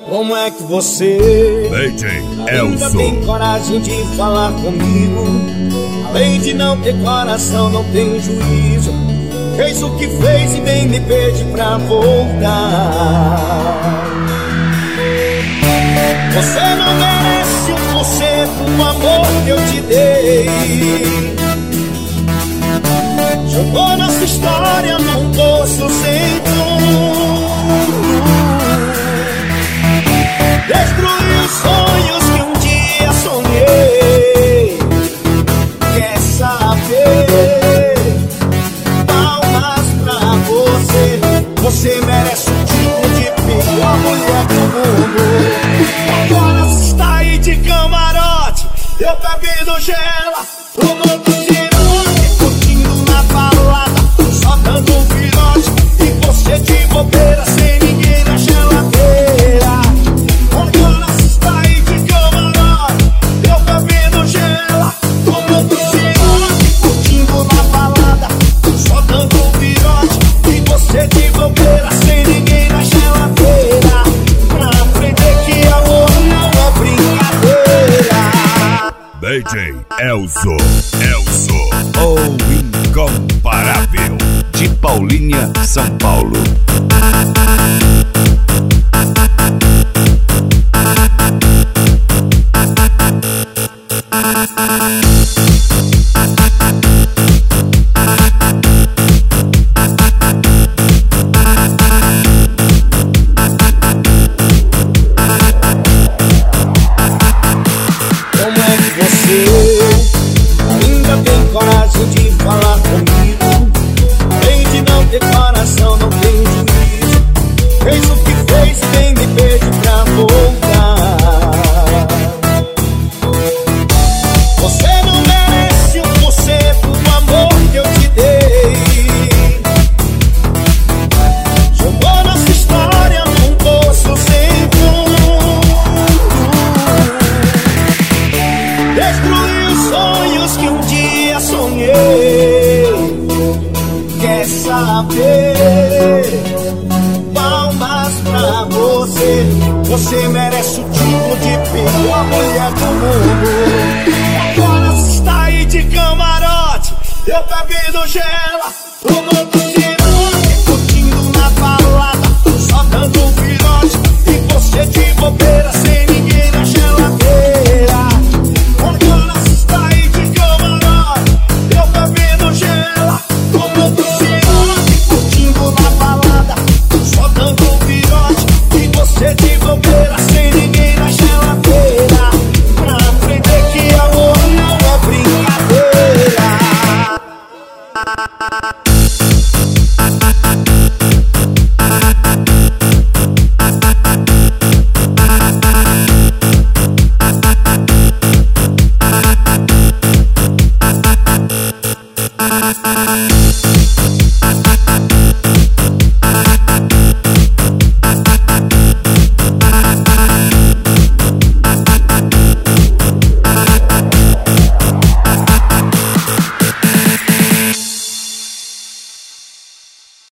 Como é que você DJ ainda tem coragem de falar comigo? Além de não ter coração, não tem juízo. Fez o que fez e nem me pede pra voltar. Você não merece 1% do amor que eu te dei. Jogou nossa história num poço sem fundo. Destruiu os sonhos que um dia sonhei. Quer saber? Palmas pra você. Você merece o título de pior mulher do mundo. Agora você está aí de camarote, eu bebendo gela, fumando cirote, curtindo na balada, só dando um virote. E você de bobeira, sem ninguém na geladeira. Agora você está aí de camarote, eu bebendo gela, fumando cirote, curtindo na balada, só dando um virote. E você de bobeira, sem ninguém na geladeira. Pra aprender que amor não é brincadeira. DJ Elzo, o incomparável, de Paulínia, São Paulo. Ainda tem coragem de falar comigo? Além de não ter coração, não tem juízo. Fez o que fez e nem me pede pra voltar. Você não merece 1% do amor que eu te dei. Jogou nossa história num poço sem fundo. Destruiu os sonhos que um dia sonhei. Quer saber? Palmas pra você. Você merece o título de pior mulher do mundo. Agora você está aí de camarote, eu bebendo gela, fumando cirote, curtindo na balada, só dando um virote. E você de bobeira, sem ninguém na geladeira. Agora você está aí de camarote, eu bebendo gela, fumando cirote, curtindo na balada, só dando um virote. E você de bobeira, sem ninguém na geladeira. Pra aprender que amor não é brincadeira.